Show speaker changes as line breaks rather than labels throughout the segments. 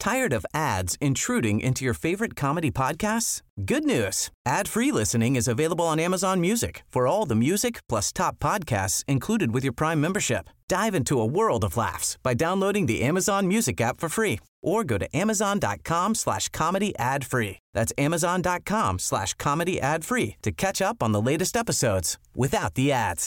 Tired of ads intruding into your favorite comedy podcasts? Good news. Ad-free listening is available on Amazon Music for all the music plus top podcasts included with your Prime membership. Dive into a world of laughs by downloading the Amazon Music app for free or go to amazon.com/comedy ad-free. That's amazon.com/comedy ad-free to catch up on the latest episodes without the ads.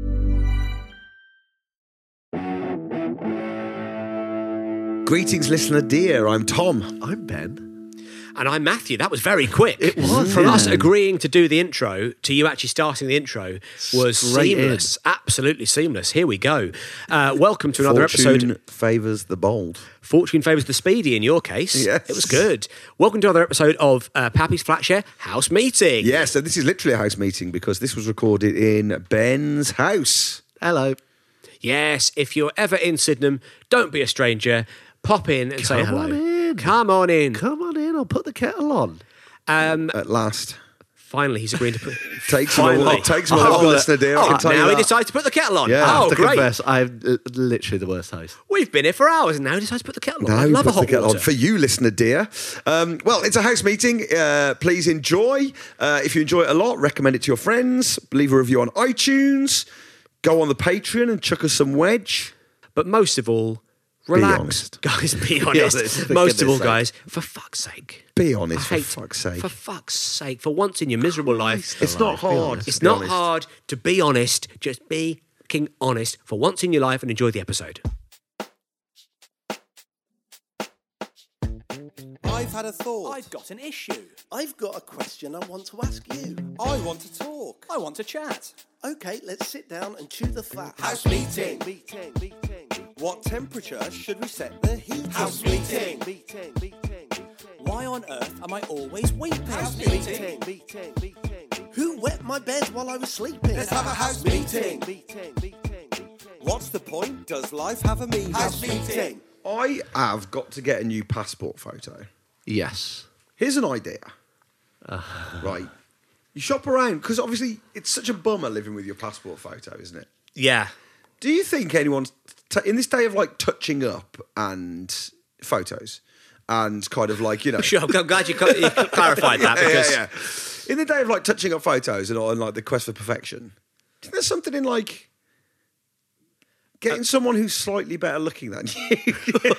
Greetings, listener dear. I'm Tom.
I'm Ben.
And I'm Matthew. That was very quick.
It was,
From
yeah.
us agreeing to do the intro to you actually starting the intro was
Straight
seamless. Absolutely seamless. Here we go. Welcome to another
Fortune
episode.
favours the bold.
Fortune favours the speedy in your case.
Yes.
It was good. Welcome to another episode of Pappy's Flatshare House Meeting.
Yeah, so this is literally a house meeting because this was recorded in Ben's house.
Hello.
Yes, if you're ever in Sydenham, don't be a stranger. Pop in and say hello.
on in.
Come on in.
Come on in, I'll put the kettle on.
At last.
Finally, he's agreed to put...
Takes him a
Finally.
while, listener dear. I can tell you
now he
that.
decides to put the kettle on.
Yeah.
I have
Oh,
to
great.
confess, I'm literally the worst host.
We've been here for hours and now he decides to put the kettle on. I
No,
love a
puts the
hot
kettle
water.
on. For you, listener dear. Well, it's a house meeting. Please enjoy. If you enjoy it a lot, recommend it to your friends. Leave a review on iTunes. Go on the Patreon and chuck us some wedge.
But most of all, relax.
honest.
Guys, be honest.
honest, for
Most of all,
goodness sake.
guys, for fuck's sake.
Be honest, for
I hate-
fuck's sake.
For fuck's sake. For once in your miserable life.
It's not hard.
It's
to be
not
honest.
hard to be honest. Just be fucking honest for once in your life and enjoy the episode.
I've had a thought.
I've got an issue.
I've got a question I want to ask you.
I want to talk. I want to chat.
Okay, let's sit down and chew the fat.
House meeting.
What temperature should we set the heat?
House meeting. Why on earth am I always weeping? House meeting.
Who wet my bed while I was sleeping?
Let's have a house meeting.
What's the point? Does life have a meaning?
House meeting.
I have got to get a new passport photo.
Yes.
Here's an idea. Right. You shop around, because obviously it's such a bummer living with your passport photo, isn't it?
Yeah.
Do you think anyone's, in this day of like touching up and photos and kind of like, you know.
Sure, I'm glad you clarified that because
In the day of like touching up photos and like the quest for perfection, do you think there's something in like getting someone who's slightly better looking than you,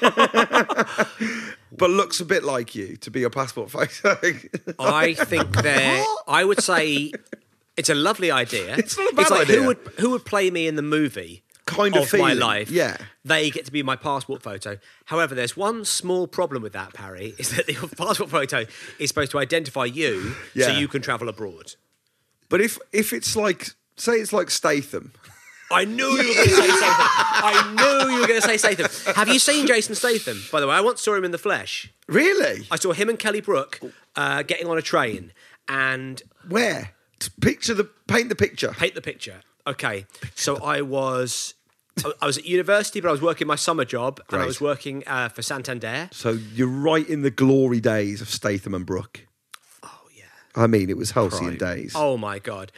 but looks a bit like you to be your passport photo?
I think I would say it's a lovely idea.
It's not a bad
like
idea.
Who would play me in the movie
Kind of
of my
feeling,
life?
yeah.
They get to be my passport photo. However, there's one small problem with that, Parry, is that your passport photo is supposed to identify you so
Yeah.
you can travel abroad.
But if it's like, say it's like Statham.
I knew you were going to say Statham. I knew you were going to say Statham. Have you seen Jason Statham? By the way, I once saw him in the flesh.
Really?
I saw him and Kelly Brook getting on a train and
Where? Paint the picture.
paint the picture. Okay, so I was at university, but I was working my summer job, and I
Great.
was working for Santander.
So you're right in the glory days of Statham and Brooke.
Oh yeah.
I mean, it was halcyon days.
Oh my god.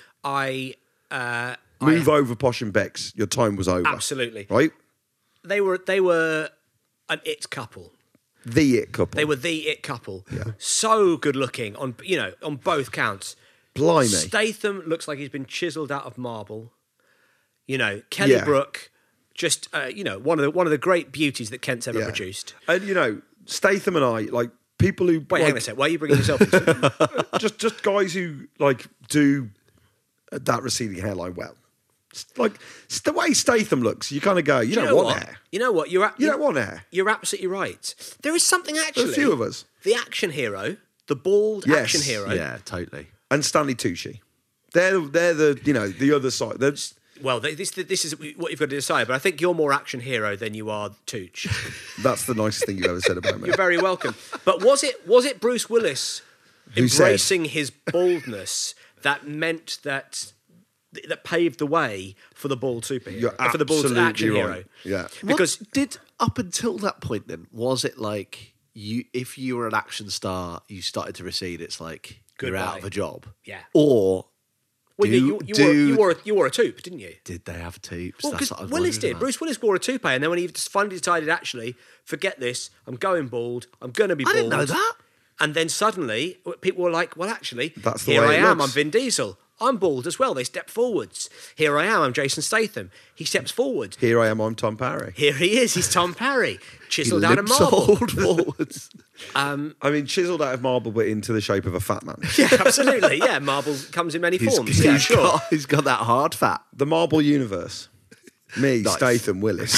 Move over, Posh and Bex. Your time was over.
Absolutely.
Right?
They were an it couple.
The it couple.
They were the it couple. So good looking on both counts.
Blimey.
Statham looks like he's been chiseled out of marble. Kelly
Yeah.
Brook, just one of the great beauties that Kent's ever produced.
And, Statham and I, like, people who...
Wait, hang on a sec. Why are you bringing yourself into it?
just guys who, like, do that receding hairline well. It's the way Statham looks, you kind of go, you don't want hair.
You know what?
You don't want hair.
You're absolutely right. There is something actually.
There's a few of us.
The action hero, the bald
Yes.
action hero.
Yeah, totally.
And Stanley Tucci. They're the other side.
Well, this is what you've got to decide. But I think you're more action hero than you are Tooch.
That's the nicest thing you've ever said about me.
You're very welcome. But was it Bruce Willis
Who said-
embracing his baldness that meant that paved the way for the bald superhero,
You're
for the bald
absolutely
action
right.
hero?
Yeah.
Because
did up until that point then, was it like if you were an action star, you started to recede, it's like you're out
Goodbye.
of a job?
Yeah.
Or
Well, you wore a toupee, didn't you?
Did they have tubes?
Well,
That's
because
what I was
Willis
wondering
did.
about.
Bruce Willis wore a toupee, and then when he finally decided, actually, forget this, I'm going bald. I'm going to be bald.
I didn't know that.
And then suddenly, people were like, well, actually,
That's the
here
way
I
it
am.
looks.
I'm Vin Diesel. I'm bald as well. They step forwards. Here I am. I'm Jason Statham. He steps forward.
Here I am, I'm Tom Parry.
Here he is. He's Tom Parry,
He
chiseled out of
limps
marble.
all forwards. I mean, chiseled out of marble, but into the shape of a fat man.
Yeah, absolutely. Yeah, marble comes in many forms. Yeah, sure.
He's got that hard fat.
The Marble Universe. Me,
Nice.
Statham, Willis.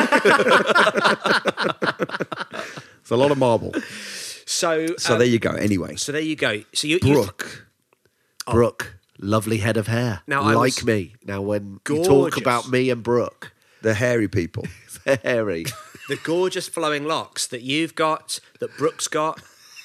It's a lot of marble.
So
There you go. Anyway,
So there you go. So you
Brooke.
Brooke, lovely head of hair.
Now, I
like
was
me. Now, when you talk
gorgeous.
about me and Brooke,
The hairy people.
it's hairy.
the gorgeous flowing locks that you've got, that Brooke's got.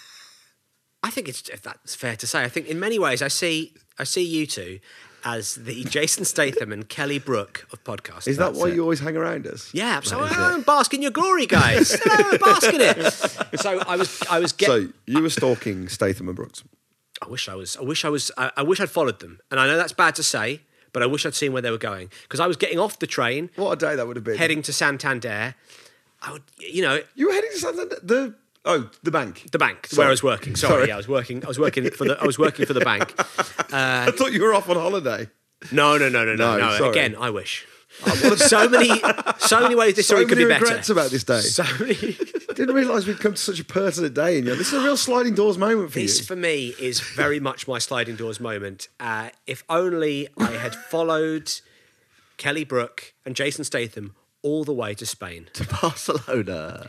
I think if that's fair to say. I think in many ways I see you two as the Jason Statham and Kelly Brook of podcasts.
Is that why you always hang around us?
Yeah, absolutely. Bask in your glory, guys. Bask in it. So I was getting.
So you were stalking Statham and Brooks.
I wish I'd followed them, and I know that's bad to say, but I wish I'd seen where they were going because I was getting off the train,
What a day that would have been.
heading to Santander. I would,
You were heading to Santander. The bank.
the bank
Sorry.
where I was working. Sorry, yeah, I was working for the bank.
I thought you were off on holiday.
No.
sorry.
Again, I wish. So many ways this story could be better.
regrets about this day.
So many.
Didn't realise we'd come to such a pertinent day. And this is a real sliding doors moment for
This,
you.
for me, is very much my sliding doors moment. If only I had followed Kelly Brook and Jason Statham all the way to Spain.
To Barcelona.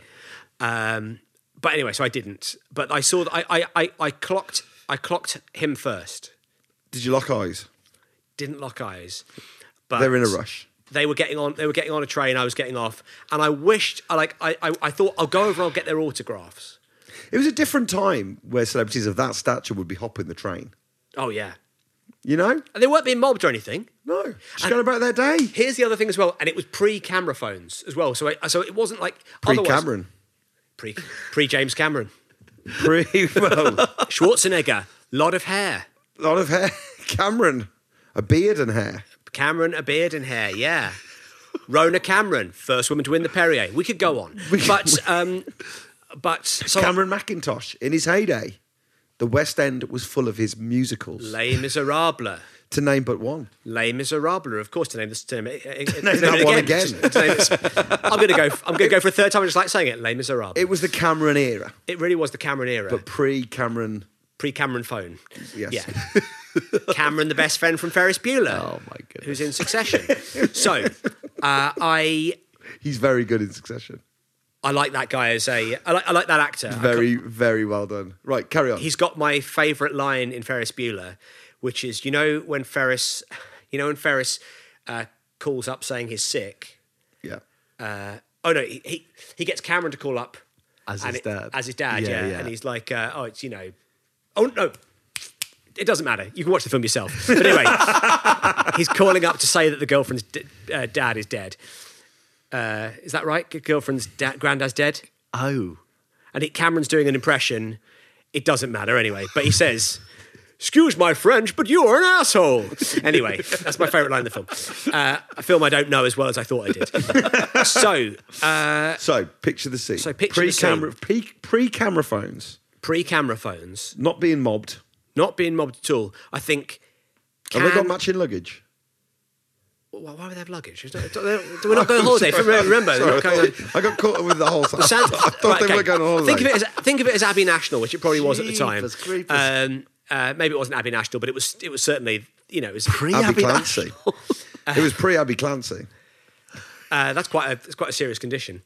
But anyway, so I didn't. But I saw that I clocked him first.
Did you lock eyes?
Didn't lock eyes. But
They're in a rush.
They were getting on a train. I was getting off, and I wished. I thought I'll go over. I'll get their autographs.
It was a different time where celebrities of that stature would be hopping the train.
Oh yeah,
You know?
and they weren't being mobbed or anything.
No. Just going about their day.
Here's the other thing as well, and it was pre-camera phones as well. So it wasn't like
Pre-Cameron.
pre James Cameron,
Well,
Schwarzenegger, lot of hair.
a lot of hair. Cameron. A beard and hair.
Cameron, a beard and hair, yeah. Rona Cameron, first woman to win the Perrier. We could go on, but so
Cameron McIntosh, in his heyday, the West End was full of his musicals.
Les Miserables.
To name but one.
Les Miserables, of course. To name this,
Name that one again.
I'm going to go for a third time. I just like saying it. Les Miserables.
It was the Cameron era,
It really was the Cameron era,
but pre-Cameron.
pre-Cameron phone.
Yes.
Yeah. Cameron, the best friend from Ferris Bueller.
Oh, my goodness.
Who's in Succession. So, I
He's very good in Succession.
like that guy as I like that actor.
Very, very well done. Right, carry on.
He's got my favourite line in Ferris Bueller, which is, when Ferris calls up saying he's sick.
Yeah.
He gets Cameron to call up
As
and
his dad.
As his dad,
Yeah,
yeah.
yeah.
And he's like, it's oh no. It doesn't matter. You can watch the film yourself. But anyway, he's calling up to say that the girlfriend's dad is dead. Is that right? Girlfriend's granddad's dead?
Oh.
And Cameron's doing an impression. It doesn't matter anyway. But he says, "Excuse my French, but you are an asshole." Anyway, that's my favourite line in the film. A film I don't know as well as I thought I did.
So, picture the scene.
So picture the scene.
Pre-camera phones.
Pre-camera phones,
Not being mobbed.
not being mobbed at all. I think.
Have they got matching luggage?
Why would they have luggage? We're not going on holiday. Remember, they're not going on.
I got caught up with the whole thing. I
San-
thought
Right,
they
okay.
were going on holiday.
Think of it as Abbey National, which it probably was at the time.
Jeepers creepers.
Maybe it wasn't Abbey National, but it was certainly, it was
Abbey Clancy. It was pre-Abbey Clancy.
that's quite a serious condition.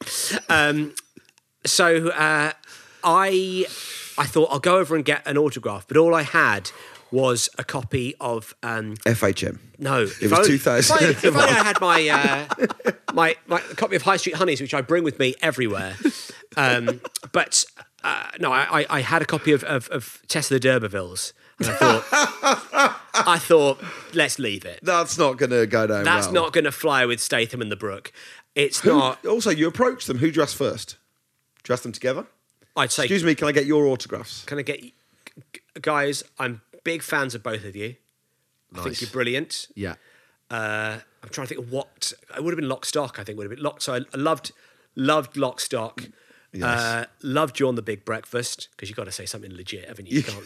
So I thought I'll go over and get an autograph, but all I had was a copy of
FHM.
no.
It was 2000.
If only I had my copy of High Street Honeys, which I bring with me everywhere. But no, I had a copy of Tessa the D'Urbervilles, and I thought let's leave it.
That's not going to go down
That's
well.
not going to fly with Statham and the Brook. It's not.
Also, you approached them. Who dressed first? Dressed them together?
I'd say.
Excuse me, can I get your autographs?
Can I get guys? I'm big fans of both of you. I think you're brilliant.
Yeah.
I'm trying to think of what it would have been. Lock, Stock, I think would have been. So I loved Lock, Stock.
Yes.
Loved you on The Big Breakfast, because you've got to say something legit, haven't you? You can't,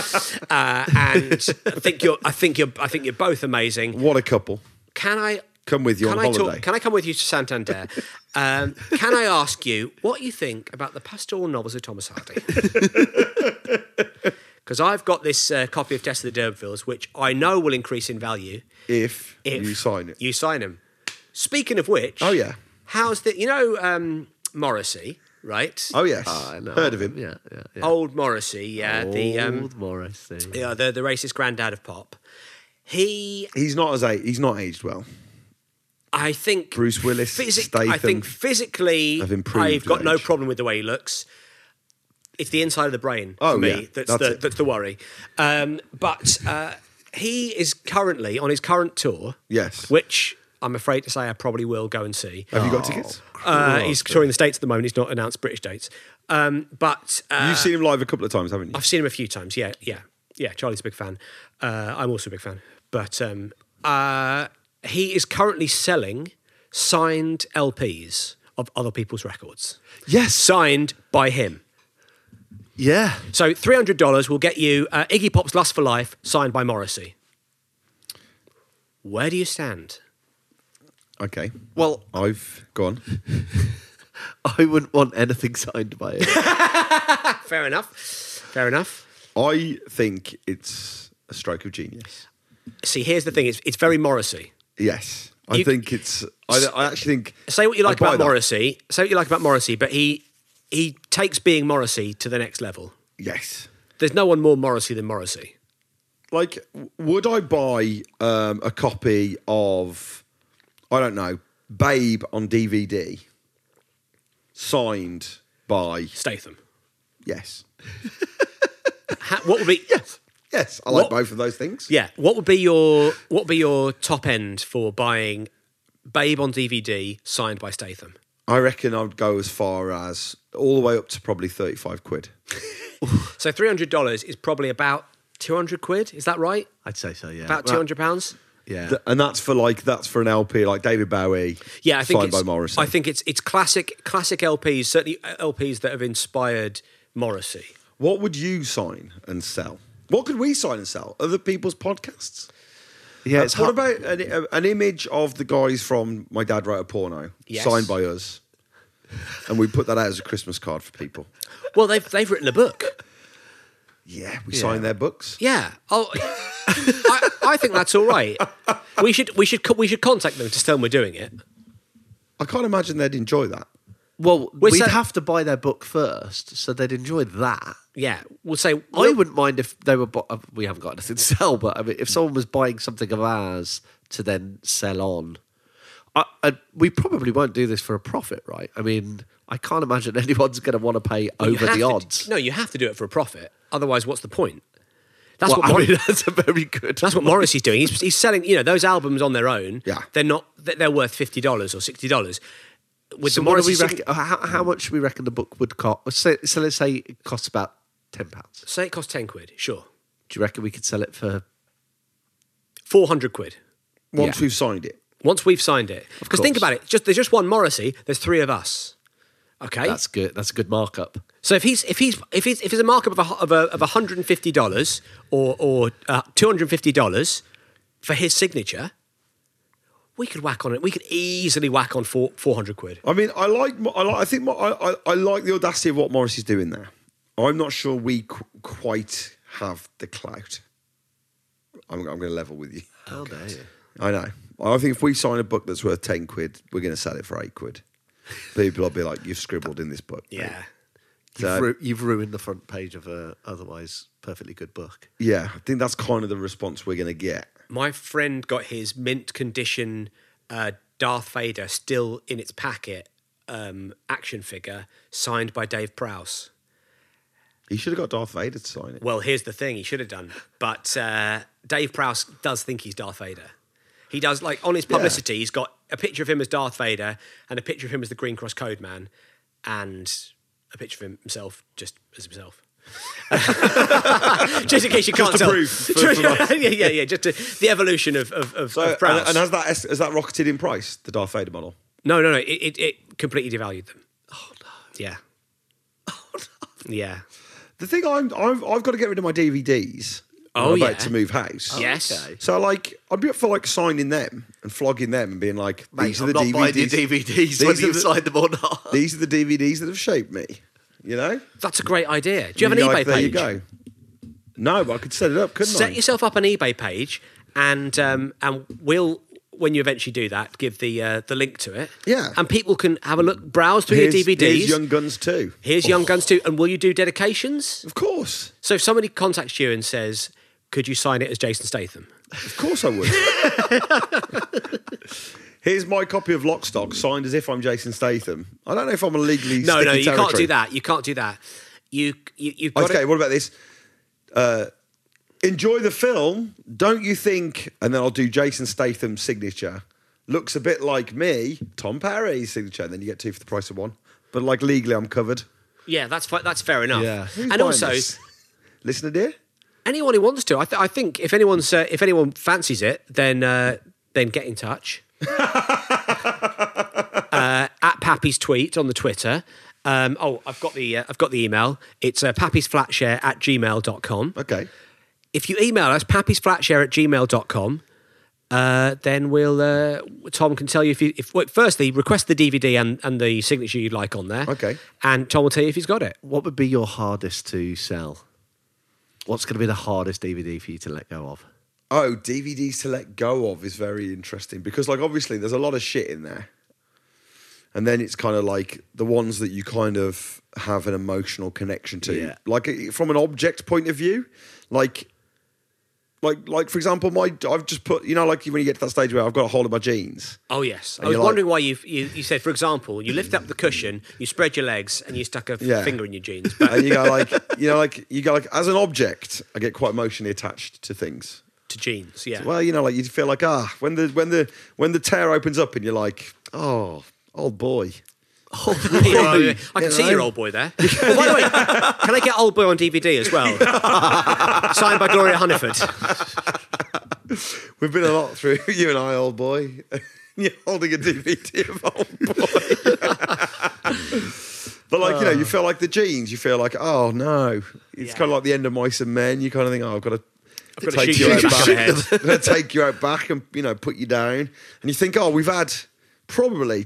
and I think you're both amazing.
What a couple.
Can I
Come with you on holiday.
Can I come with you to Santander? Can I ask you what you think about the pastoral novels of Thomas Hardy? Because I've got this copy of Tess of the D'Urbervilles, which I know will increase in value
If you sign it.
You sign them. Speaking of which,
Oh, yeah.
how's the Morrissey, right?
Oh, yes.
I know.
Heard of him.
Yeah.
Old Morrissey, yeah,
Old Morrissey.
the racist granddad of pop.
He's not aged well.
I think
Bruce Willis, Statham
I think physically,
have improved
I've got
with
no
age.
problem with the way he looks. It's the inside of the brain
Oh,
for me
yeah,
that's the worry. But he is currently on his current tour.
Yes.
Which I'm afraid to say I probably will go and see.
Have you got tickets?
He's touring the States at the moment. He's not announced British dates. But
You've seen him live a couple of times, haven't you?
I've seen him a few times. Yeah. Charlie's a big fan. I'm also a big fan. But he is currently selling signed LPs of other people's records.
Yes.
Signed by him.
Yeah.
So $300 will get you Iggy Pop's Lust for Life, signed by Morrissey. Where do you stand?
Okay.
Well,
I've gone.
I wouldn't want anything signed by him.
Fair enough.
I think it's a stroke of genius.
See, here's the thing. It's very Morrissey.
Yes. I
You-
think it's... I actually think...
Say what you like
I buy
about
that.
Morrissey. Say what you like about Morrissey, but he takes being Morrissey to the next level.
Yes.
There's no one more Morrissey than Morrissey.
Like, would I buy a copy of, I don't know, Babe on DVD, signed by...
Statham.
Yes.
What would be?
Yes, I like
What-
both of those things.
Yeah. What would be your top end for buying Babe on DVD signed by Statham?
I reckon I'd go as far as all the way up to probably 35 quid.
So $300 is probably about 200 quid. Is that right?
I'd say so, yeah.
About 200 pounds.
Yeah.
And that's for an LP like David Bowie,
Yeah, I think
signed
it's,
by Morrissey.
I think it's classic LPs, certainly LPs that have inspired Morrissey.
What would you sign and sell? What could we sign and sell? Other people's podcasts?
Yeah, it's
What
hard.
about an image of the guys from My Dad Wrote a Porno,
Yes.
signed by us, and we put that out as a Christmas card for people?
Well, they've written a book.
Yeah, we sign their books.
Yeah. Oh, I think that's all right. We should contact them to tell them we're doing it.
I can't imagine they'd enjoy that.
Well,
We're
we'd
sa-
have to buy their book first, so they'd enjoy that.
Yeah, we'll say.
I wouldn't mind if they were... we haven't got anything to sell, but I mean, if someone was buying something of ours to then sell on... we probably won't do this for a profit, right? I mean, I can't imagine anyone's going to want to pay
You
over
have
the
to-
odds.
No, you have to do it for a profit. Otherwise, what's the point? That's
Well,
what
I mean, that's a very good...
That's what Morrissey's doing. He's selling, those albums on their own.
Yeah.
They're worth $50 or $60. With
So
the
what do
Morrissey,
we reckon, how much do we reckon the book would cost? So let's say it costs about £10.
say it costs 10 quid. Sure,
Do you reckon we could sell it for...
400 quid
Once
Yeah.
we've signed it.
once we've signed it. Because think
course.
about it. There's just one Morrissey. There's three of us. Okay,
That's good. That's a good markup.
so if it's a markup of $150 or $250 for his signature, we could whack on it. We could easily whack on 400 quid.
I mean, I like the audacity of what Morrissey's doing there. I'm not sure we quite have the clout. I'm going to level with you.
How dare you?
I know. I think if we sign a book that's worth 10 quid, we're going to sell it for 8 quid. People will be like, you've scribbled in this book. mate."
Yeah.
So-
You've ruined the front page of a otherwise perfectly good book.
Yeah, I think that's kind of the response we're going to get.
My friend got his mint condition Darth Vader still in its packet action figure signed by Dave Prowse.
He should have got Darth Vader to sign it.
Well, here's the thing, he should have done. But Dave Prowse does think he's Darth Vader. He does, like, on his publicity, he's got a picture of him as Darth Vader and a picture of him as the Green Cross Code Man and a picture of himself just as himself. Just in case you can't
to
tell.
prove for
yeah. Just the evolution of Prowse.
And has that rocketed in price, the Darth Vader model?
No. It completely devalued them. Oh no. Yeah. Oh no. Yeah.
The thing I've got to get rid of my DVDs.
Oh,
I'm about
yeah.
to move house.
Yes.
Okay.
So like, I'd be up for like signing them and flogging them and being like, these
Mate,
are the
I'm not buying your
DVDs.
DVDs whether
are
you
the-
signed them or not.
These are the DVDs that have shaped me. You know?
That's a great idea. Do you have an
You're
eBay
like, there
page?
you go. No, but I could set it up, couldn't I?
Set yourself up an eBay page, and we'll, when you eventually do that, give the link to it.
Yeah.
And people can have a look, browse through your DVDs.
Here's Young Guns 2.
Here's Young Guns 2. And will you do dedications?
Of course.
So if somebody contacts you and says, could you sign it as Jason Statham?
Of course I would. Here's my copy of Lockstock, signed as if I'm Jason Statham. I don't know if I'm a legally
No,
sticky
you can't
territory.
do that. You can't do that. You've got
Okay,
to...
what about this? Enjoy the film, don't you think? And then I'll do Jason Statham's signature. Looks a bit like me, Tom Parry's signature. And then you get 2 for the price of 1. But like legally, I'm covered.
Yeah, that's fair enough.
Yeah.
Who's
And
buying
also,
this? Listener dear?
anyone who wants to, I think if anyone fancies it, then get in touch. At Pappy's tweet on the Twitter. I've got the email. It's pappysflatshare@gmail.com.
Okay.
If you email us, pappysflatshare@gmail.com, then Tom can tell you firstly, request the DVD and the signature you'd like on there.
Okay.
And Tom will tell you if he's got it.
What would be your hardest to sell? What's going to be the hardest DVD for you to let go of?
Oh, DVDs to let go of is very interesting because, like, obviously there's a lot of shit in there. And then it's kind of like the ones that you kind of have an emotional connection to.
Yeah.
Like from an object point of view, like for example, I've just put, you know, like when you get to that stage where I've got a hold of my jeans.
Oh yes,
And
I was
you're like-
wondering why you said, for example, you lift up the cushion, you spread your legs, and you stuck a
Yeah.
finger in your jeans. But
And you go like, as an object, I get quite emotionally attached to things.
to jeans, yeah.
Well, you know, like you feel like, when the tear opens up and you're like, oh, old boy.
I can see your old boy there. Oh, by the way, can I get Old Boy on DVD as well? Signed by Gloria Hunniford.
We've been a lot through, you and I, old boy. You're holding a DVD of Old Boy. But like, you know, you feel like the jeans, you feel like, oh no. It's kind of like the end of Mice and Men. You kind of think, oh, I've got to
gotta
take
shoot
you
you
out
in the
back.
head.
I'm going to take you out back and, you know, put you down. And you think, oh, we've had probably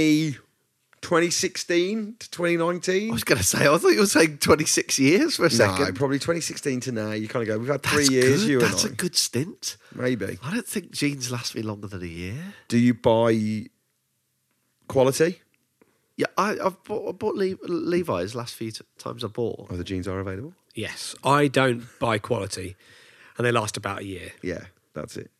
2016 to 2019.
I was going to say, I thought you were saying 26 years for a second.
No, probably 2016 to now. You kind of go, we've had 3
That's
years,
good.
you and
That's
I.
a good stint.
Maybe.
I don't think jeans last me longer than a year.
Do you buy quality?
Yeah, I've bought Levi's last few times I bought.
Oh, the jeans are available?
Yes, I don't buy quality, and they last about a year.
Yeah, that's it.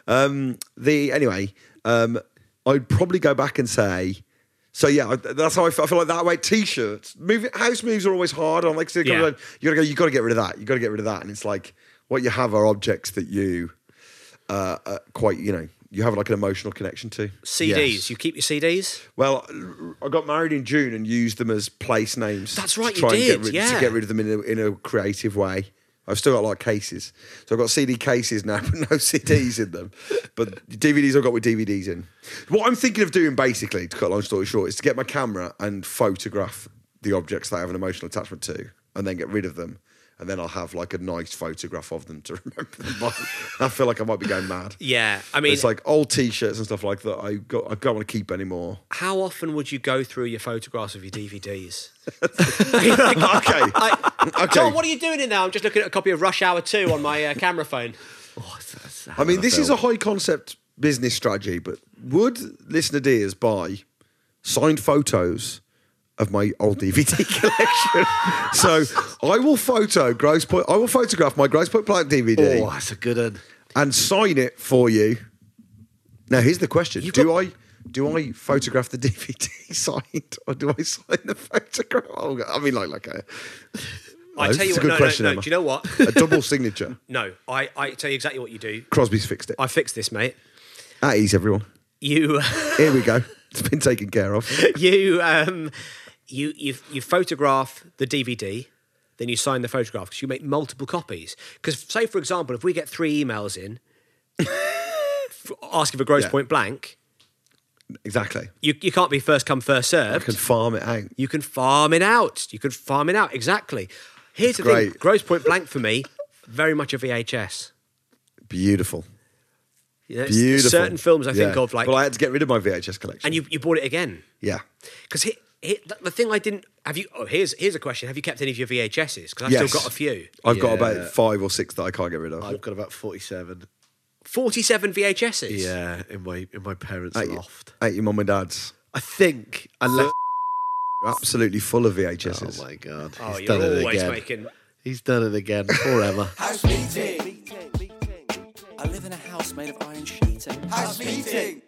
I'd probably go back and say, so yeah, that's how I feel like that way. T-shirts, house moves are always hard. I'm like,
Yeah.
you got to get rid of that. You got to get rid of that. And it's like what you have are objects that you quite, you know, you have like an emotional connection to.
CDs,
Yes.
you keep your CDs?
Well, I got married in June and used them as place names.
That's right,
to
you
try and
did,
to
yeah.
get rid of them in a creative way. I've still got like cases. So I've got CD cases now, but no CDs in them. But DVDs I've got with DVDs in. What I'm thinking of doing, basically, to cut a long story short, is to get my camera and photograph the objects that I have an emotional attachment to and then get rid of them. And then I'll have like a nice photograph of them to remember them by. I feel like I might be going mad.
Yeah, I mean,
It's like old T-shirts and stuff like that I don't want to keep anymore.
how often would you go through your photographs of your DVDs?
Okay.
Tom, what are you doing in there? I'm just looking at a copy of Rush Hour 2 on my camera phone.
I mean, this is a high concept business strategy, but would listener dears buy signed photos of my old DVD collection? So I will photograph my Grosse Pointe Blank DVD
Oh, that's a good one.
and sign it for you. Now here's the question: Do I photograph the DVD signed, or do I sign the photograph? Oh, I mean, like a.
I tell you
it's a
what,
good question,
no.
Emma.
Do you know what?
A double signature.
No, I tell you exactly what you do.
Crosby's fixed it.
I fixed this, mate.
At ease, everyone.
You
Here we go. It's been taken care of.
you photograph the DVD, then you sign the photograph because you make multiple copies. Because, say, for example, if we get 3 emails in asking for Gross Point Blank,
Exactly.
you can't be first come, first
I
served.
can farm it out.
You can farm it out. Exactly. Here's the thing.
great.
Gross Point Blank for me, very much a VHS.
Beautiful.
You know,
Beautiful.
Certain films I think of, like,
Well, I had to get rid of my VHS collection.
and you bought it again.
Yeah.
Because the thing I didn't have you. Oh, here's a question: have you kept any of your VHSs? Because I've
Yes.
still got a few.
I've got
Yeah.
about 5 or 6 that I can't get rid of.
I've got about 47.
47 VHSs.
Yeah, in my parents'
At
loft.
At your mum and dad's.
I think, unless.
Absolutely full of VHSs.
Oh my god!
Oh,
He's
you're
done it
always
again.
making.
He's done it again forever.
House meeting. I live in a house made of iron sheeting. House meeting.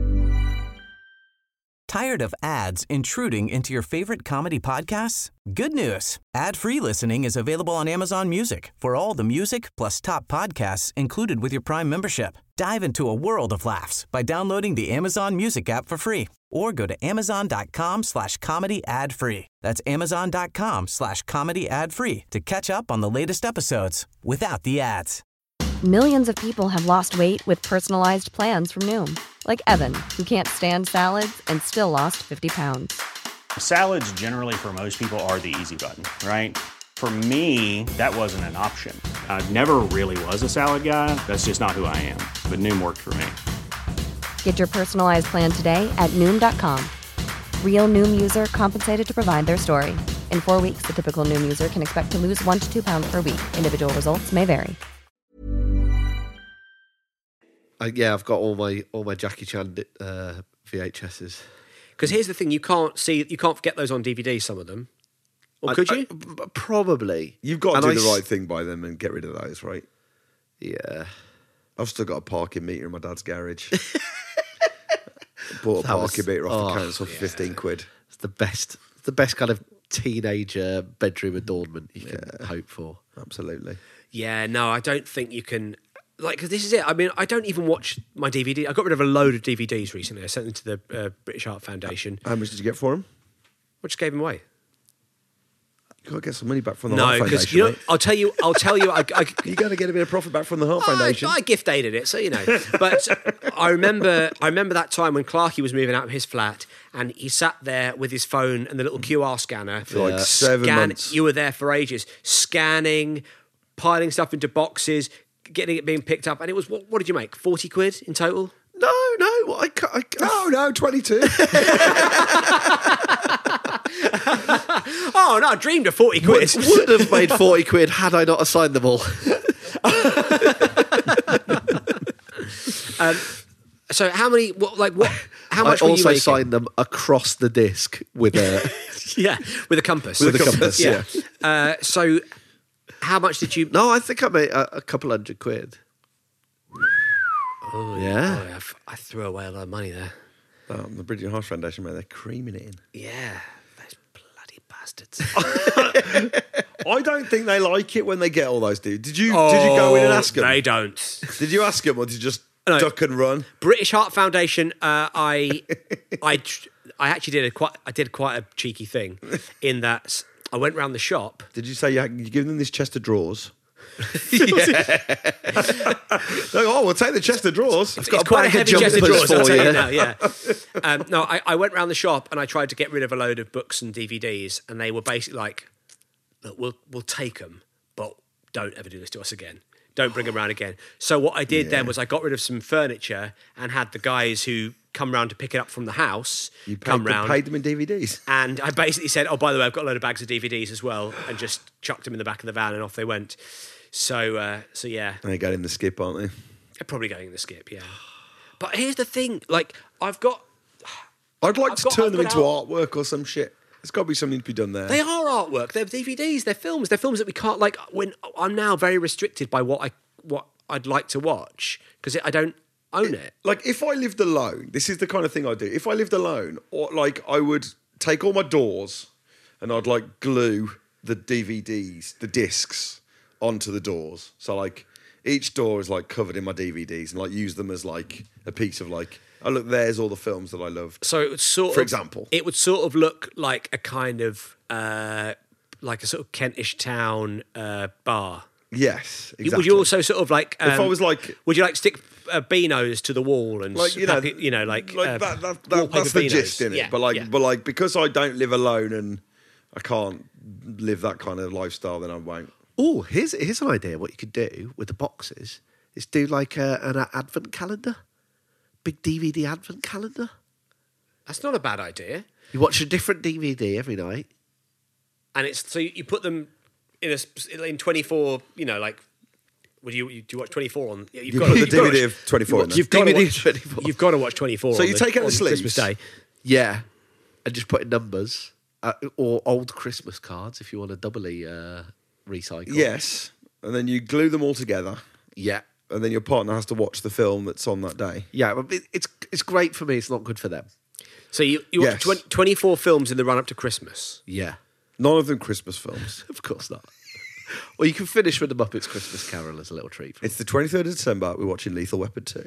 Tired of ads intruding into your favorite comedy podcasts? Good news. Ad-free listening is available on Amazon Music for all the music plus top podcasts included with your Prime membership. Dive into a world of laughs by downloading the Amazon Music app for free or go to amazon.com/comedy ad-free. That's amazon.com/comedy ad-free to catch up on the latest episodes without the ads.
Millions of people have lost weight with personalized plans from Noom. Like Evan, who can't stand salads and still lost 50 pounds.
Salads generally for most people are the easy button, right? For me, that wasn't an option. I never really was a salad guy. That's just not who I am. But Noom worked for me.
Get your personalized plan today at Noom.com. Real Noom user compensated to provide their story. In 4 weeks, the typical Noom user can expect to lose 1 to 2 pounds per week. Individual results may vary.
I've got all my Jackie Chan VHSs.
Because here's the thing: you can't get those on DVD. Some of them, or could you?
Probably.
You've got
And
to
I
do the
s-
right thing by them and get rid of those, right?
Yeah.
I've still got a parking meter in my dad's garage. Bought a
That was-
parking meter off the
oh,
council for 15 quid.
It's the best kind of teenager bedroom adornment you can hope for.
Absolutely.
Yeah, no, I don't think you can. Like, 'cause this is it. I mean, I don't even watch my DVD. I got rid of a load of DVDs recently. I sent them to the British Art Foundation.
How much did you get for them?
I just gave them away.
You got to get some money back from the
No,
Heart
because
Foundation.
you know,
mate.
I'll tell you.
You got to get a bit of profit back from the Heart Foundation.
I gift aided it, so you know. But I remember that time when Clarkey was moving out of his flat, and he sat there with his phone and the little QR scanner
For like 7 months.
You were there for ages, scanning, piling stuff into boxes, getting it being picked up, and it was what did you make? 40 quid in total.
No, I can't.
No, 22.
Oh no, I dreamed of 40 quid.
Would have made 40 quid had I not assigned them all.
So how many? How
I
much were you
also
making?
signed them across the disc with a
Yeah, with a compass.
with a compass.
Yeah. So how much did you?
No, I think I made a couple £100.
Oh
Yeah.
I threw away a lot of money there.
The British Heart Foundation, man, they're creaming it in.
Yeah, those bloody bastards.
I don't think they like it when they get all those dudes. Did you go in and ask them?
They don't.
Did you ask them or did you just
No.
duck and run?
British Heart Foundation. I actually did quite a cheeky thing in that I went round the shop.
Did you say you give them this chest of drawers? They're like, oh, we'll take the chest of drawers.
It's quite a heavy
of
chest of
jumpers
drawers, I'll
for
tell you
you.
now, yeah. No, I went round the shop and I tried to get rid of a load of books and DVDs, and they were basically like, look, we'll take them, but don't ever do this to us again. Don't bring them around again. So what I did then was I got rid of some furniture and had the guys who come round to pick it up from the house come round.
paid them in DVDs.
And I basically said, oh, by the way, I've got a load of bags of DVDs as well, and just chucked them in the back of the van and off they went. So yeah.
And they got in the skip, aren't they?
They're probably going in the skip, yeah. But here's the thing, like, I'd like
to turn
I've
them
got
into artwork or some shit. There's got to be something to be done there.
they are artwork, they're DVDs, they're films that we can't, like, when I'm now very restricted by what I'd like to watch, because I don't own it.
Like, if I lived alone, this is the kind of thing I'd do. If I lived alone, or like, I would take all my doors and I'd like glue the DVDs, the discs, onto the doors. So like, each door is like covered in my DVDs, and like use them as like a piece of like, oh look, there's all the films that I loved.
So it would sort
For
of,
example.
it would sort of look like a kind of like a sort of Kentish town bar.
Yes, exactly.
Would you also sort of like?
If I was like,
would you like stick beanos to the wall and
like
that's
that's
wallpaper
the
beanos?
gist in it.
Yeah,
But like,
yeah.
because I don't live alone and I can't live that kind of lifestyle, then I won't.
Oh, here's an idea. What you could do with the boxes is do like an advent calendar, big DVD advent calendar.
That's not a bad idea.
You watch a different DVD every night.
And it's so you put them in 24. You know, like would you do you watch 24 on? You've
You put the DVD of 24 in there.
You've got to
DVD
watch
24.
You've got to watch 24.
So
on
you take out the
on
sleeves?
Christmas Day.
Yeah, and just put in numbers or old Christmas cards if you want to doubly recycle.
Yes, and then you glue them all together,
Yeah.
and then your partner has to watch the film that's on that day.
Yeah, but it's great for me. It's not good for them.
So you watch
Yes.
24 films in the run up to Christmas.
Yeah,
None of them Christmas films.
of course not. Or you can finish with the Muppets Christmas Carol as a little treat.
It's the 23rd of December. We're watching Lethal Weapon 2.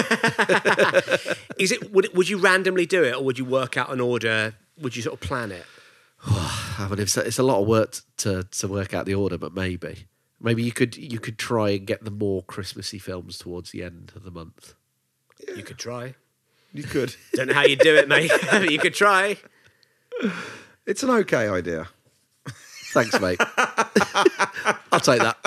Is it? Would you randomly do it, or would you work out an order? Would you sort of plan it?
I mean, it's a lot of work to work out the order, but maybe you could try and get the more Christmassy films towards the end of the month.
You could try.
You could.
Don't know how you do it, mate. You could try.
It's an okay idea.
Thanks, mate. I'll take that.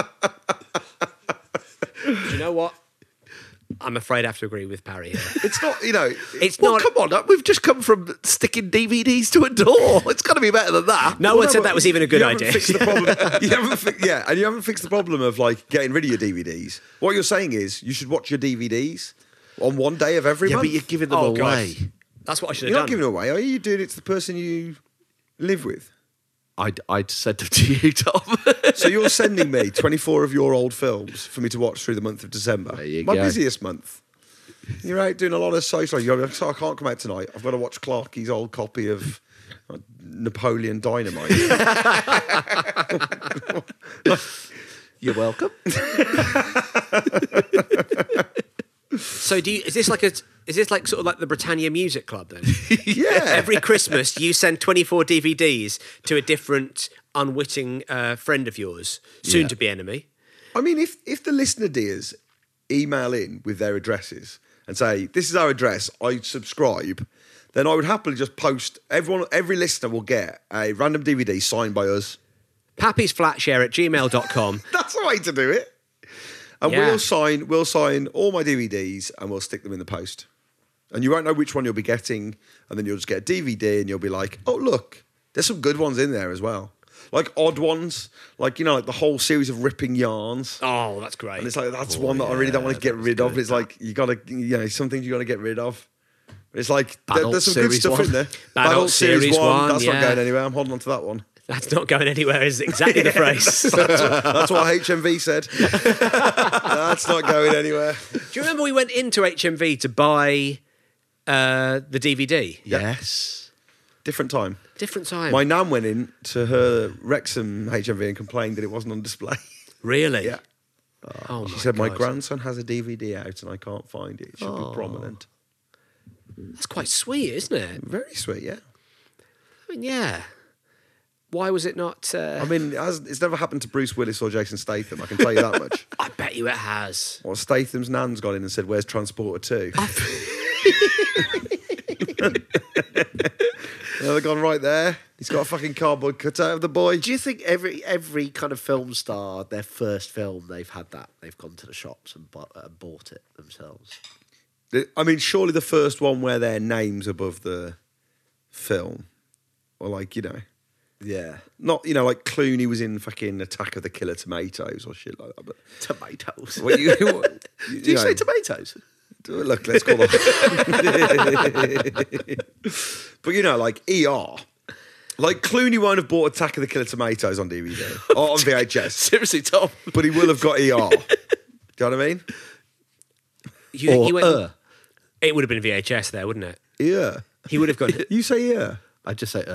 Do you know what? I'm afraid I have to agree with Parry here.
It's not,
It's
Well,
not.
come on, we've just come from sticking DVDs to a door. It's got to be better than that.
No one said that was even a good
you haven't
idea.
fixed the problem. And you haven't fixed the problem of like getting rid of your DVDs. What you're saying is you should watch your DVDs on one day of every
Yeah,
month.
but you're giving them
Oh, God.
away.
That's what I should
You're
have
not
done.
giving it away, are you? You're doing it to the person you live with.
I'd send them to you, Tom.
So you're sending me 24 of your old films for me to watch through the month of December.
There you
My
go.
busiest month. You're out doing a lot of social. You're like, so I can't come out tonight. I've got to watch Clarkie's old copy of Napoleon Dynamite.
You're welcome.
So is this like sort of like the Britannia Music Club then?
Yeah.
Every Christmas you send 24 DVDs to a different unwitting friend of yours, soon to be enemy.
I mean, if the listener dears email in with their addresses and say, this is our address, I subscribe, then I would happily just post, every listener will get a random DVD signed by us.
pappysflatshare@gmail.com.
That's the way to do it. And
Yeah.
we'll sign all my DVDs and we'll stick them in the post. And you won't know which one you'll be getting, and then you'll just get a DVD and you'll be like, oh, look, there's some good ones in there as well. Like odd ones, like, like the whole series of Ripping Yarns.
Oh, that's great.
And it's like, that's one that I really don't want to get rid of. It's like, you got to, some things you got to get rid of. It's like, there's some good
Series
stuff
one.
in there.
Badult Series one,
That's not
yeah.
going anywhere. I'm holding on to that one.
That's not going anywhere is exactly the phrase.
That's what HMV said. That's not going anywhere.
Do you remember we went into HMV to buy the DVD?
Yes.
Different time.
Different time.
My nan went in to her Wrexham HMV and complained that it wasn't on display.
Really?
Yeah.
Oh,
She said, my
God.
grandson has a DVD out and I can't find it. It should be prominent.
That's quite sweet, isn't it?
Very sweet, yeah.
I mean, yeah. Why was it not?
I mean, it's never happened to Bruce Willis or Jason Statham, I can tell you that much.
I bet you it has.
Well, Statham's nan's got in and said, where's Transporter 2? They've gone right there. He's got a fucking cardboard cutout of the boy.
Do you think every kind of film star, their first film, they've gone to the shops and bought it themselves?
I mean, surely the first one where their name's above the film. Or like,
Yeah.
not, like Clooney was in fucking Attack of the Killer Tomatoes or shit like that. But
Tomatoes.
what you,
Do you say tomatoes?
Look, let's call them. But like ER. Like Clooney won't have bought Attack of the Killer Tomatoes on DVD or on VHS,
Seriously, Tom.
but he will have got ER. Do you know what I mean?
You think he went?
Or
It would have been VHS there, wouldn't it?
Yeah.
He would have gone.
You say yeah.
I just say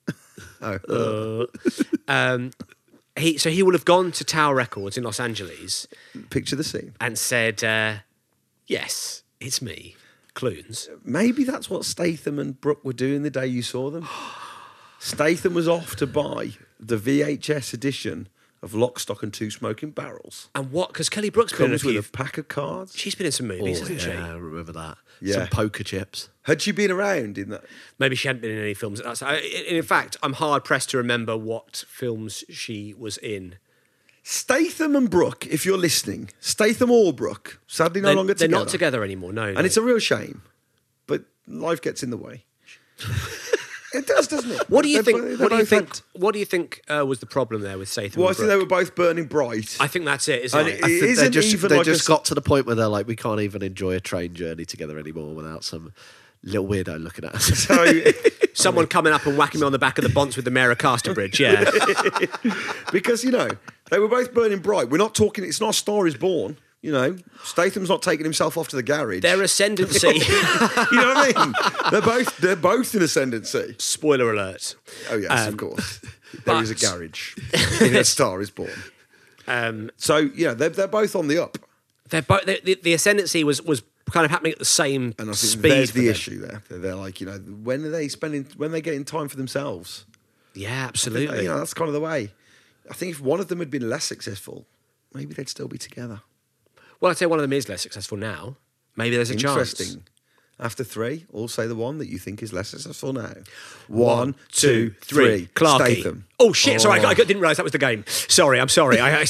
So he would have gone to Tower Records in Los Angeles
Picture the scene.
and said, "Yes, it's me, Clunes."
Maybe that's what Statham and Brooke were doing the day you saw them. Statham was off to buy the VHS edition of Lock, Stock and Two Smoking Barrels.
And what? Because Kelly Brook's been in a
Comes with
few.
a pack of cards.
She's been in some movies, hasn't she?
I remember that.
Yeah.
Some poker chips.
Had she been around in that?
Maybe she hadn't been in any films. In fact, I'm hard pressed to remember what films she was in.
Statham and Brooke, if you're listening, Statham or Brooke, sadly no longer
They're
together.
not together anymore. No,
And it's a real shame, but life gets in the way. It does, doesn't it?
What do you
They-
think?
they
What do you
both
think?
had-
What do you think was the problem there with Statham?
Well, I
and
think they
Brooke?
were both burning bright.
I think that's it, isn't
And
it?
it
I think
isn't even
they
like
just
a-
got to the point where they're like, we can't even enjoy a train journey together anymore without some little weirdo looking at us.
So,
Someone coming up and whacking me on the back of the bonce with the mayor of Casterbridge. Yeah,
because, they were both burning bright. We're not talking, it's not a Star is Born. Statham's not taking himself off to the garage.
their ascendancy.
You know what I mean? They're both in ascendancy.
Spoiler alert.
Oh yes, of course. There is a
but-
garage in A Star is Born. So they're both on the up,
They're both. The ascendancy was kind of happening at the same
and I think
speed.
there's
for
the
them.
issue there. They're like, when are they spending? When they getting time for themselves?
Yeah, absolutely.
That's kind of the way. I think if one of them had been less successful, maybe they'd still be together.
Well, I'd say one of them is less successful now. Maybe there's a chance.
Interesting. After three, all say the one that you think is less successful now. 1, 2, 3.
Clarky.
Statham.
Oh shit! Sorry, I didn't realise that was the game. Sorry, I'm sorry. I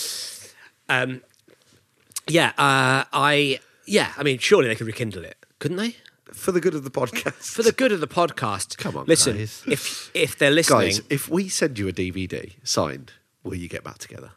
mean, surely they could rekindle it, couldn't they?
For the good of the podcast.
For the good of the podcast.
Come on,
listen.
guys.
If they're listening,
Guys, if we send you a DVD signed, will you get back together?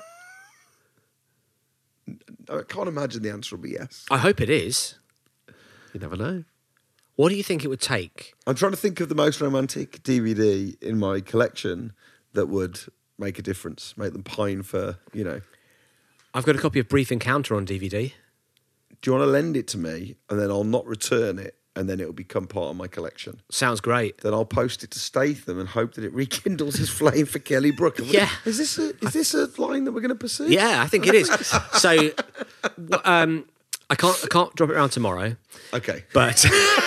I can't imagine the answer will be yes.
I hope it is.
You never know.
What do you think it would take?
I'm trying to think of the most romantic DVD in my collection that would make a difference, make them pine for,
I've got a copy of Brief Encounter on DVD.
Do you want to lend it to me and then I'll not return it and then it'll become part of my collection?
Sounds great.
Then I'll post it to Statham and hope that it rekindles his flame for Kelly Brook.
Yeah.
Is this a line that we're going to pursue?
Yeah, I think it is. So, I can't drop it around tomorrow.
Okay.
But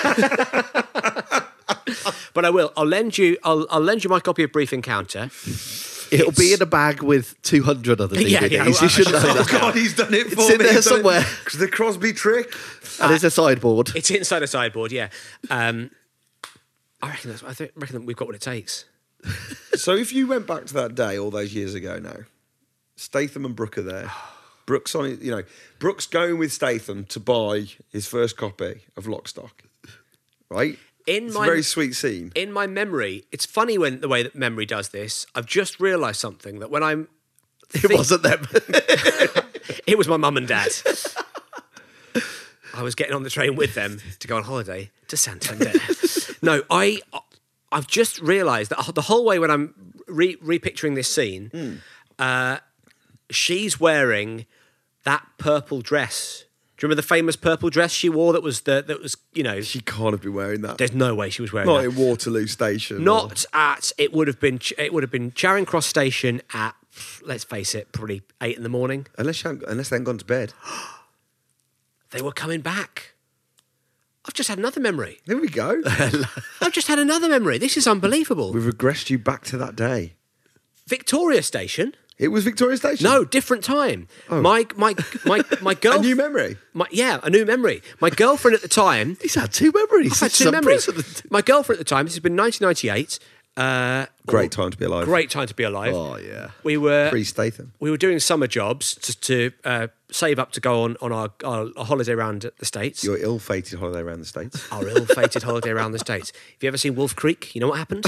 but I will. I'll lend you my copy of Brief Encounter.
It'll be in a bag with 200 other DVDs.
Yeah,
You should know
Oh
that.
God, he's done it for
It's in
me.
there
He's done it.
somewhere.
The Crosby trick.
And there's a sideboard.
It's inside a sideboard. Yeah. I reckon that we've got what it takes.
So if you went back to that day all those years ago now, Statham and Brooke are there. Brooks on it, Brooks going with Statham to buy his first copy of Lock, Stock. Right? It's a very sweet scene.
In my memory, it's funny when the way that memory does this. I've just realised something that when I'm.
It wasn't them.
It was my mum and dad. I was getting on the train with them to go on holiday to Santander. No, I've just realised that the whole way when I'm repicturing this scene, she's wearing that purple dress. Do you remember the famous purple dress she wore that was
She can't have been wearing that.
There's no way she was wearing
Not
that.
in Waterloo Station.
Not at it would have been Charing Cross Station at, let's face it, probably 8 in the morning.
Unless they hadn't gone to bed.
They were coming back. I've just had another memory.
There we go.
I've just had another memomy. This is unbelievable.
We've regressed you back to that day.
Victoria Station.
It was Victoria Station?
No, different time.
Oh.
My girl.
A new memory?
A new memory. My girlfriend at the time.
He's had two memories.
I've had two memories. My girlfriend at the time, this has been 1998.
Great time to be alive.
Great time to be alive.
Oh, yeah.
We were
Pre-Statham.
We were doing summer jobs to save up to go on our holiday around the States.
Your ill-fated holiday around the States.
Our ill-fated holiday around the States. Have you ever seen Wolf Creek? You know what happened?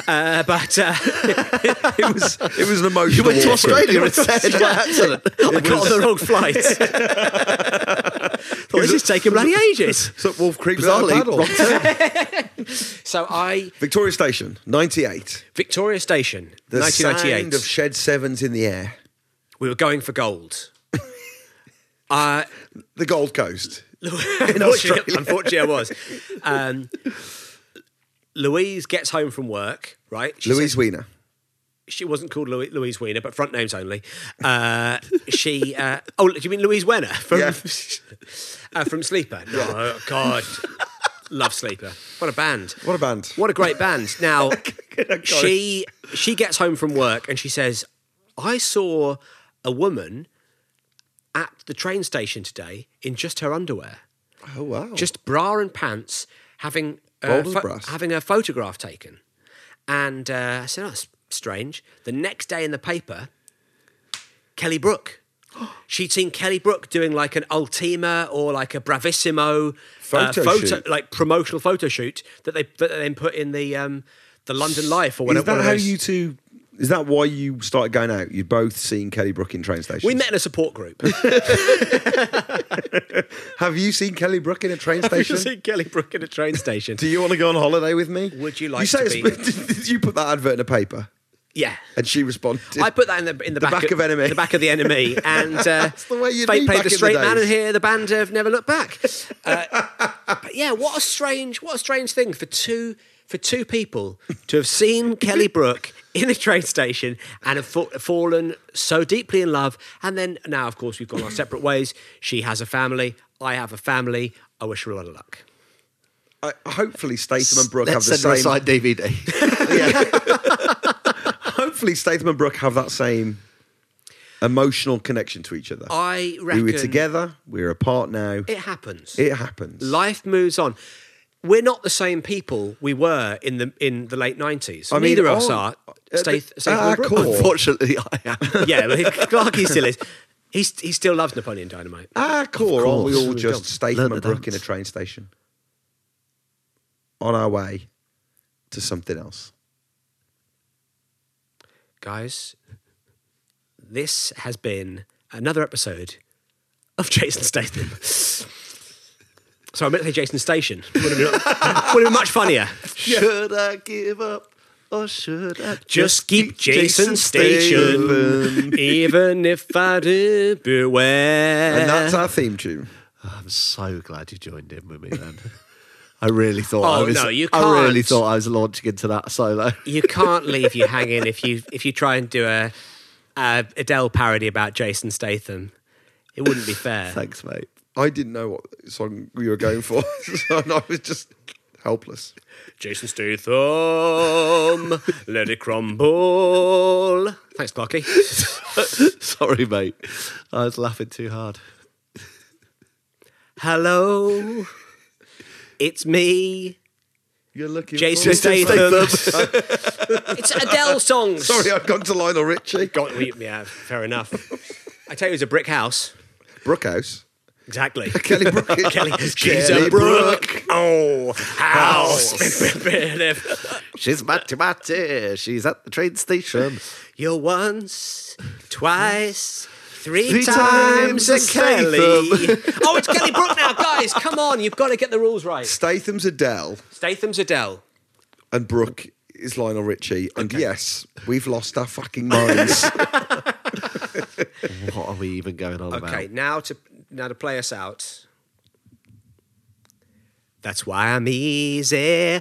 It was an emotional.
You went to
walk
Australia instead by accident.
I got on the wrong flight. Thought this is taking bloody ages.
So Wolf Creek without a paddle.
So
Victoria Station, 98.
Victoria Station,
The
1998.
sound of Shed 7s in the air.
We were going for gold.
The Gold Coast.
Unfortunately, I was. Louise gets home from work, right?
Louise Weiner.
She wasn't called Louise Weiner, but front names only. Do you mean Louise Weiner from from Sleeper? No, oh, God, love Sleeper. What a band!
What a band!
What a great band! Now, She gets home from work and she says, I saw a woman at the train station today in just her underwear.
Oh, wow.
Just bra and pants, having
Bold as brass.
having a photograph taken. And I said, oh, that's strange. The next day in the paper, Kelly Brook. She'd seen Kelly Brook doing like an Ultima or like a Bravissimo
shoot.
like promotional photo shoot that they then put in the London Life or whatever.
Is that how you two... Is that why you started going out? You'd both seen Kelly Brook in train stations?
We met in a support group.
Have you seen Kelly Brook in a train
Have you
station?
seen Kelly Brook in a train station?
Do you want to go on holiday with me?
Would you like
say
to be?
Did you put that advert in a paper?
Yeah.
And she responded.
I put that in the back of
Enemy.
The back of the Enemy, and
That's the way you'd
Fate
be
played
back
the
in
straight
the
man,
days.
and here the band have never looked back. But yeah, what a strange thing for two people to have seen Kelly Brook in a train station and have fallen so deeply in love, and then now, of course, we've gone our separate ways. She has a family, I have a family. I wish her a lot of luck.
Hopefully Statham and Brooke
Let's
have the
send her a
same...
signed DVD.
Hopefully Statham and Brooke have that same emotional connection to each other.
I reckon
We were together, we're apart now.
It happens.
It happens.
Life moves on. We're not the same people we were in the late 90s.
I mean,
Neither of us are. Statham and Brooke.
cool.
Unfortunately, I am.
Yeah, but Clarky still is. He still loves Napoleon Dynamite.
Core, aren't we
course.
all just Statham
Learn
and
the
Brooke in a
dance.
train station? On our way to something else.
Guys, this has been another episode of Jason Statham. So I meant to say Jason Station. Would have been much funnier.
Should I give up or should I
Just keep Jason Station, even if I do beware.
And that's our theme tune.
I'm so glad you joined in with me then. I really thought
Oh,
I was.
no, you
I really
can't.
thought I was launching into that solo.
You can't leave you hanging if you try and do a Adele parody about Jason Statham. It wouldn't be fair.
Thanks, mate.
I didn't know what song you were going for, so I was just helpless.
Jason Statham, let it crumble. Thanks, Clarky.
Sorry, mate. I was laughing too hard.
Hello, it's me,
You're looking
Jason
for...
Statham. It's Adele songs.
Sorry, I've gone to Lionel Richie.
Yeah, fair enough. I tell you, it's a brick house.
Brookhouse.
Exactly.
Kelly Brook.
She's
Kelly
a brook. Oh, house.
She's Matty. She's at the train station.
You're once, twice, three
Three
times a
times a
Kelly.
Statham.
Oh, it's Kelly Brook now, guys. Come on, you've got to get the rules right.
Statham's Adele
Statham's Adele.
and Brooke is Lionel Richie. And yes, we've lost our fucking minds.
What are we even going on about?
Okay, now to play us out. That's why I'm easy.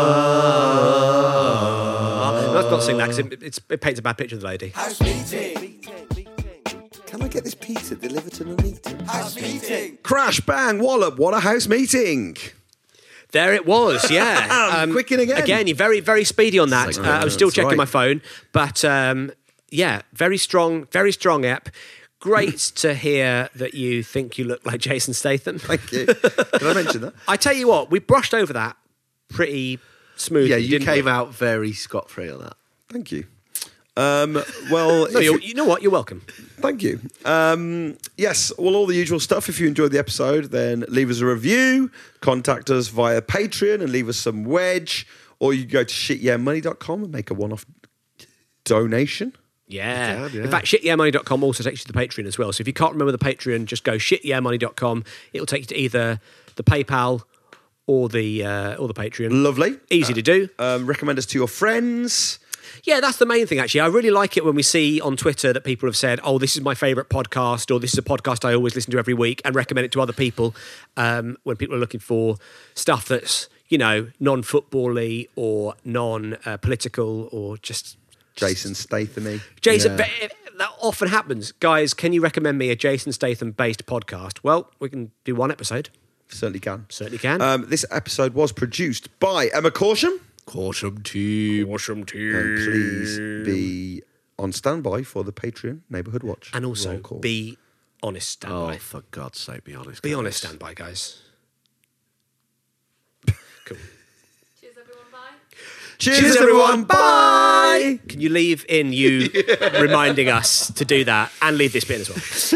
Let's not sing that because it paints a bad picture of the lady.
House meeting.
Can I get this pizza delivered to Nuneaton?
House meeting.
Crash, bang, wallop, what a house meeting.
There it was, yeah.
Quick in again.
Again, you're very, very speedy on that. I was still
That's
checking
right.
my phone, but yeah, very strong app. Great to hear that you think you look like Jason Statham.
Thank you. Did I mention that?
I tell you what, we brushed over that pretty smoothly.
Yeah, you
didn't
came
we?
out very scot-free on that.
Thank you. Well,
No,
if
you know what? You're welcome.
Thank you. Yes, well, all the usual stuff. If you enjoyed the episode, then leave us a review, contact us via Patreon and leave us some wedge, or you can go to shityeahmoney.com and make a one-off donation.
Yeah.
Yeah.
In fact, shityeahmoney.com also takes you to the Patreon as well. So if you can't remember the Patreon, just go shityeahmoney.com. It'll take you to either the PayPal or the Patreon.
Lovely.
Easy to do.
Recommend us to your friends.
Yeah, that's the main thing, actually. I really like it when we see on Twitter that people have said, oh, this is my favourite podcast, or this is a podcast I always listen to every week, and recommend it to other people when people are looking for stuff that's, non-football-y or non-political or just...
Jason Statham-y.
Jason, but that often happens. Guys, can you recommend me a Jason Statham-based podcast? Well, we can do one episode.
Certainly can.
Certainly can.
This episode was produced by Emma Caution.
Caution team.
And please be on standby for the Patreon Neighbourhood Watch.
And
roll
also
call.
be honest standby.
Oh, for God's sake, be honest.
Be
guys.
honest standby, guys. Cool.
Cheers, everyone. Bye.
Can you leave in you reminding us to do that and leave this bit as well?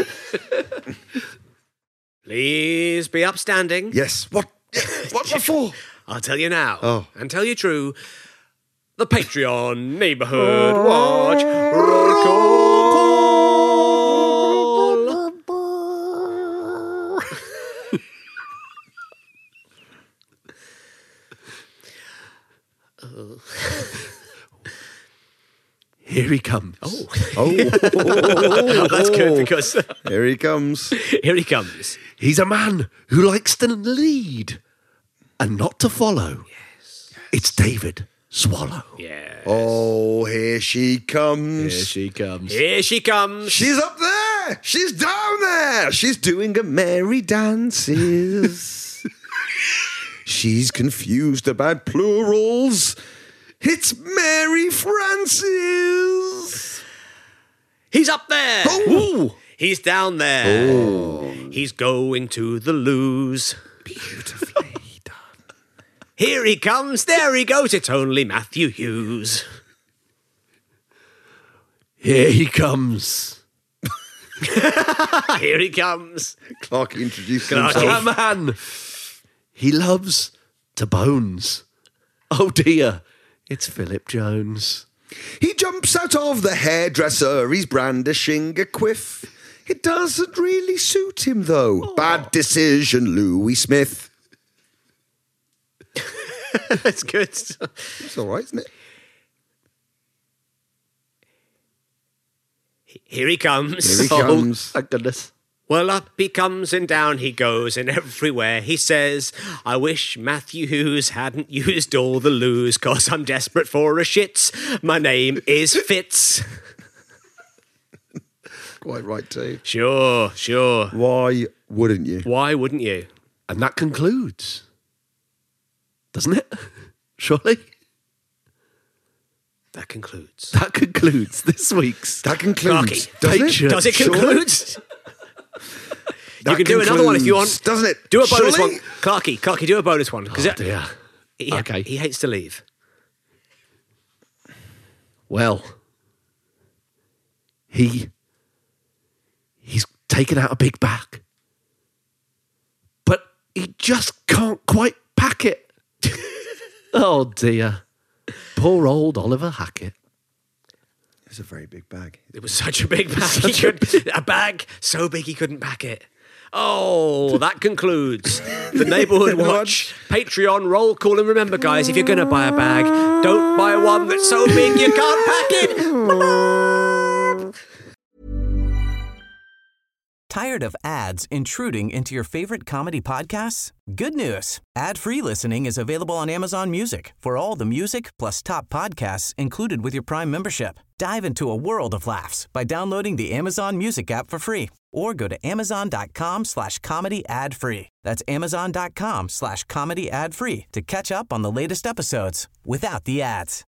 Please be upstanding.
Yes. What? What's it for?
I'll tell you now.
Oh.
And tell you true. The Patreon Neighbourhood Watch Roll Call.
Here he comes.
Oh,
That's good because
here he comes.
here he comes.
He's a man who likes to lead and not to follow. Yes. It's David Swallow.
Yeah.
Oh, here she comes.
Here she comes.
Here she comes.
She's up there. She's down there. She's doing a merry dances. She's confused about plurals. It's Mary Frances.
He's up there.
Oh.
He's down there. Oh. He's going to the loos.
Beautifully done.
Here he comes. There he goes. It's only Matthew Hughes.
Here he comes.
Here he comes.
Clark introduced
Clarky.
himself.
A man. He loves to bones. Oh dear. It's Philip Jones.
He jumps out of the hairdresser. He's brandishing a quiff. It doesn't really suit him, though. Bad decision, Louis Smith.
That's good.
It's all right, isn't it?
Here he comes.
Here he comes.
Oh, thank goodness.
Well, up he comes and down he goes, and everywhere he says, I wish Matthew Hughes hadn't used all the loos, 'cause I'm desperate for a shits. My name is Fitz.
Quite right, too.
Sure.
Why wouldn't you?
Why wouldn't you?
And that concludes. Doesn't it? Surely?
That concludes.
That concludes this week's.
That concludes.
Clarky.
Doesn't it?
Does it
Surely?
conclude? You can do another one if you want.
concludes, doesn't it?
Do a bonus
Surely?
one. Clarky, do a bonus one.
Oh dear. Okay.
He hates to leave.
Well, he's taken out a big bag, but he just can't quite pack it. Oh dear. Poor old Oliver Hackett.
It's a very big bag.
It was such a big bag. A bag so big he couldn't pack it. Oh, that concludes the Neighbourhood Watch Patreon roll call. And remember, guys, if you're going to buy a bag, don't buy one that's so big you can't pack it.
Tired of ads intruding into your favorite comedy podcasts? Good news. Ad-free listening is available on Amazon Music for all the music plus top podcasts included with your Prime membership. Dive into a world of laughs by downloading the Amazon Music app for free or go to amazon.com/comedy ad-free. That's amazon.com/comedy ad-free to catch up on the latest episodes without the ads.